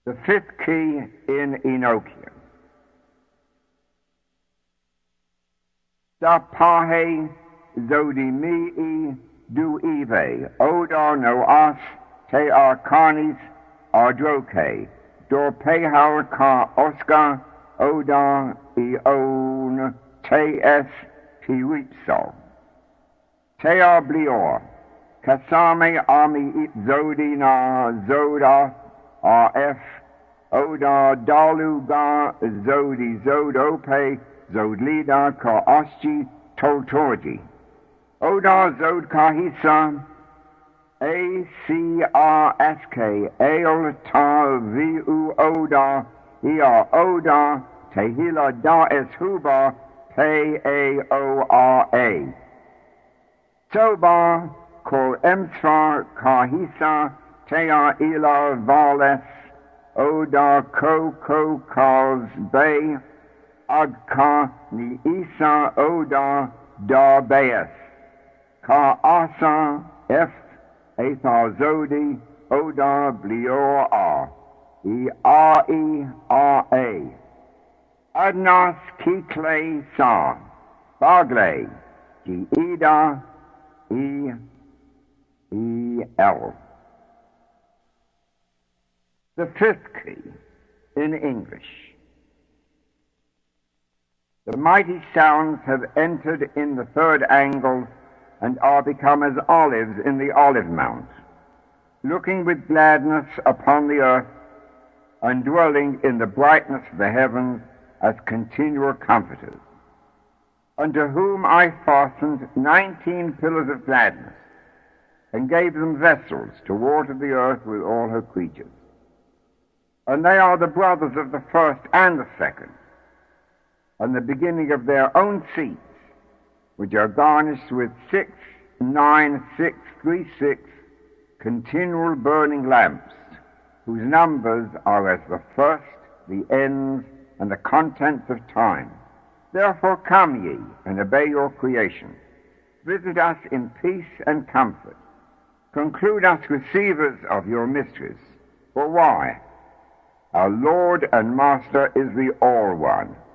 The fifth key in Enochian. Sapahe zodimii du ive, odar noas te arcanis ardroke, dorpehar ka oscar, odar ion te es piripso. Te arblior, kasame ami it zodi na zoda rf, odar daluga zodi zodope, zodlida ka oschi toltorgi. Odar zod kahisa, ACRSK, Aolta VU Oda, Ea Oda, Tehila Da Es Huba, P-A-O-R-A. Soba, Kol Emsar, Kahisa, Tea Ila Vales, Oda Ko Kals Bay, Agka Ni Isa Oda Da Beas, Ka Asa F. Athar Zodi, Oda Blior A, E-R-E-R-A. Adnas Kikle Sa, Bagle, G-Ida, E-E-L. The fifth key in English. The mighty sounds have entered in the third angle and are become as olives in the olive mount, looking with gladness upon the earth, and dwelling in the brightness of the heavens as continual comforters, unto whom I fastened 19 pillars of gladness, and gave them vessels to water the earth with all her creatures. And they are the brothers of the first and the second, and the beginning of their own seats, which are garnished with 6, 9, 6, 3, 6 continual burning lamps, whose numbers are as the first, the ends, and the contents of time. Therefore come ye, and obey your creation. Visit us in peace and comfort. Conclude us receivers of your mysteries. For why? Our Lord and Master is the All-One,